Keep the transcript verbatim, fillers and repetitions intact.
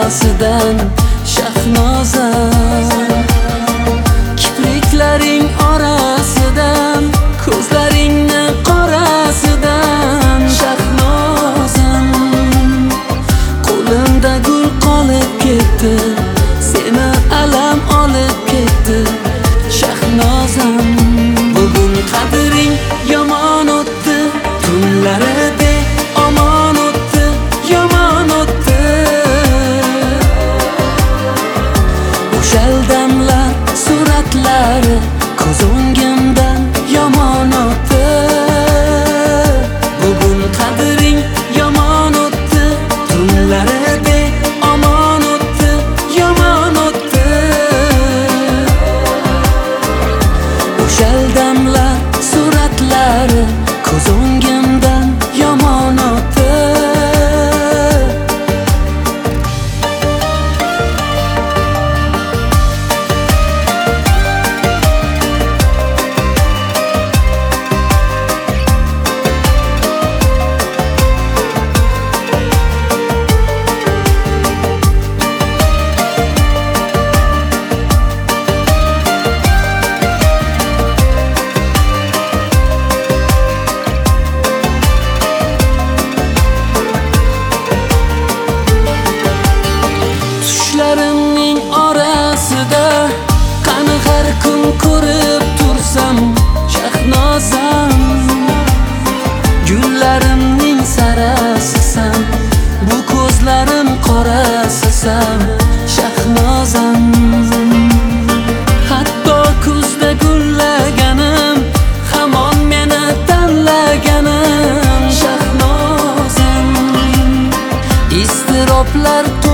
orasidan Shahnozam, kipriklaring orasidan, ko'zlaringni qorasidan Shahnozam, qo'limda gul qolib ketdi, seni alam olib ketdi Shahnozam. Bugun qadring yomon o'tdi, tunlarida omon o'tdi, yomon o'tdi. O'shal damlar suratlari ko'z o'ngimdan yomon o'tdi. Bugun qadring yomon o'tdi, tunlarida omon o'tdi, yomon o'tdi. O'shal damlar suratlari ko'z o'ngimdan yomon o'tdi. Tushlarimning orasida qani har kun ko'rib tursam Shahnozam, gullarimning sarasisan, bu ko'zlarim qorasisan Shahnozam. Hatto kuzda gullaganim, hamon meni tanlaganim Shahnozam. Iztiroblar